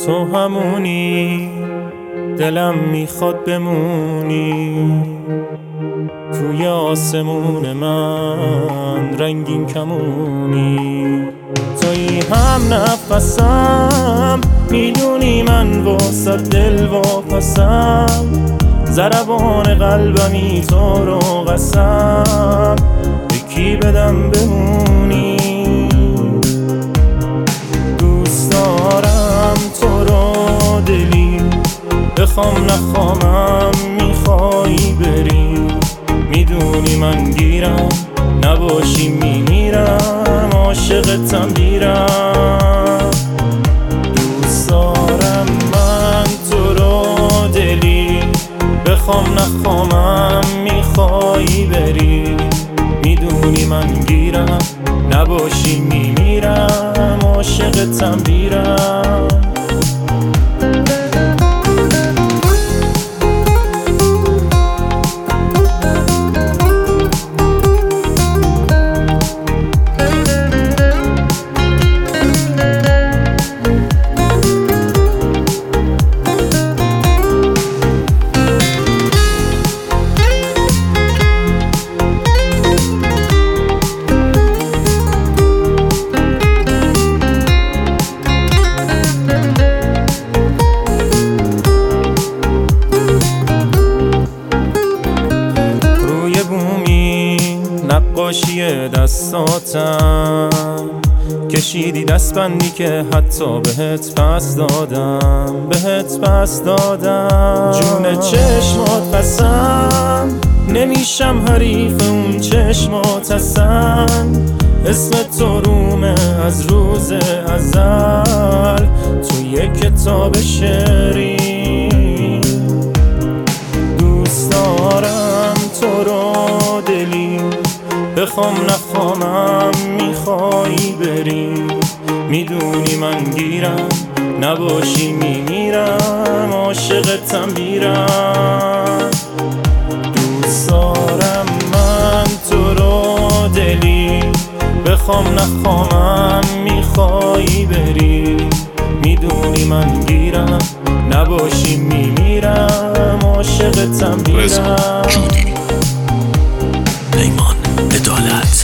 تو همونی دلم میخواد بمونی توی آسمون من رنگین کمونی. توی هم نفسم میدونی من واسه دل واپسم، ضربان قلبمی تو رو قسم یکی بدم بمونی. دوست دارم تو رو دلی، بخوام نخوامم میخوایی بری، میدونی من گیرم نباشی میمیرم، عاشقتم دیرم. دوست دارم من تو رو دلی، بخوام نخوامم میخوایی بری، میدونی من گیرم نباشی میمیرم، عاشقتم دیرم. نقاشی دستاتم کشیدی دستبندی که حتی بهت پس دادم، جون چشمات قسم نمیشم حریف اون چشمات هستن، اسم تو رومه از روز ازل توی کتاب شعری. دوست دارم تو رو دلی، بخوام نخوامم میخوایی بری، میدونی من گیرم نباشی میمیرم، عاشقتم دیرم. دوست دارم من تو رو دلی، بخوام نخوامم میخوایی بری، میدونی من گیرم نباشی میمیرم، عاشقتم دیرم. رضا جودی، پیمان عدالت.